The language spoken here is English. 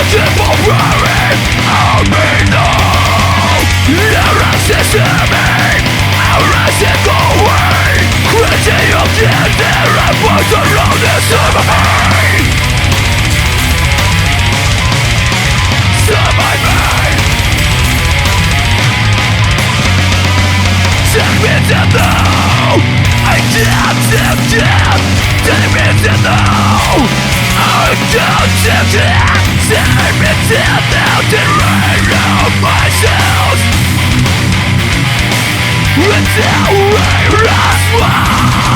Temporary, I'll be now. You're accessing me, I'm rising away. Crazy of the there and what's around the summer pain. Survive me. Take me to know I can't take me to know I can't take me to know the rain of myself. Until we rest one.